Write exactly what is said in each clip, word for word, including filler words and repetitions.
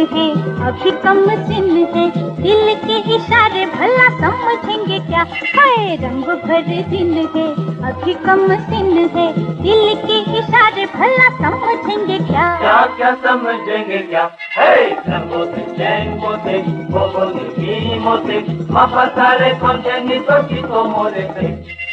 है, अभी कम दिन है, दिल के इशारे भला समझेंगे क्या? हाय रंग भर दिन है, अभी कम दिन है, दिल के इशारे भला समझेंगे क्या? क्या क्या समझेंगे क्या? हे रंगोते चैंगोते बोबोते कीमोते मापा सारे कौन तो की तो मोरे पे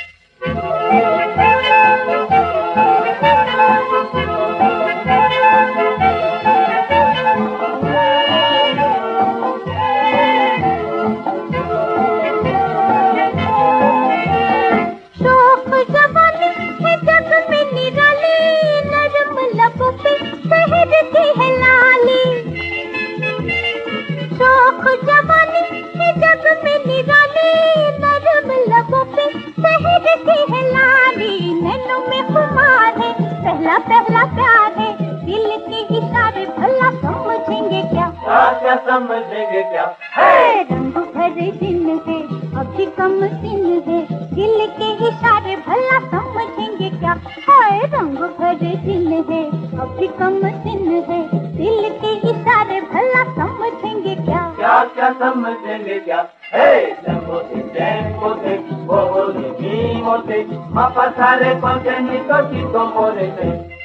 पहला पहला प्यार है, दिल के इशारे भला समझेंगे क्या? क्या क्या समझेंगे क्या? है रंग भरे दिन है, अभी कम दिन है, दिल के इशारे भला समझेंगे क्या? है रंग भरे दिन है, अभी कम दिन है, दिल के इशारे भला समझेंगे क्या? क्या क्या समझेंगे क्या? हे रंगोते चैंगोते बोबोते कीमोते मापा सारे कौन तो की तो मोरे पे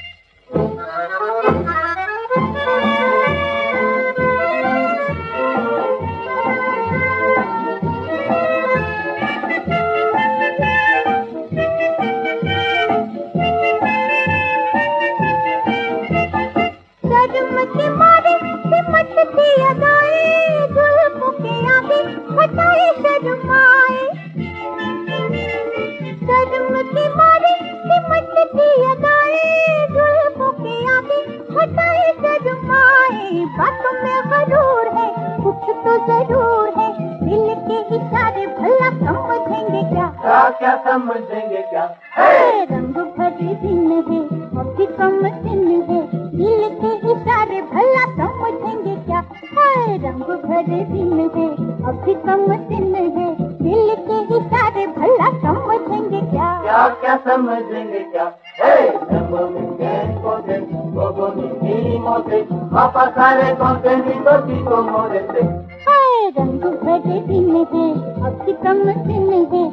के मारे सिमटती अदाएं, जुल्फों के आगे हटाए शर्माए। शर्म के मारे सिमटती अदाएं, जुल्फों के आगे हटाए शर्माए। बातों में गरूर है, कुछ तो जरूर है, दिल के इशारे भला समझेंगे क्या? क्या क्या समझेंगे क्या? है रंग भरे दिन है, अभी कम दिन है, दिल के इशारे भला समझेंगे क्या? है रंग भरे दिन है, अभी कम दिन है, दिल के इशारे भला समझेंगे क्या? क्या क्या समझेंगे क्या? हे रंगोते चैंगोते बोबोते कीमोते मापा सारे कौन तो की तो मोरे पे है रंग भरे दिन है, अभी कम दिन है,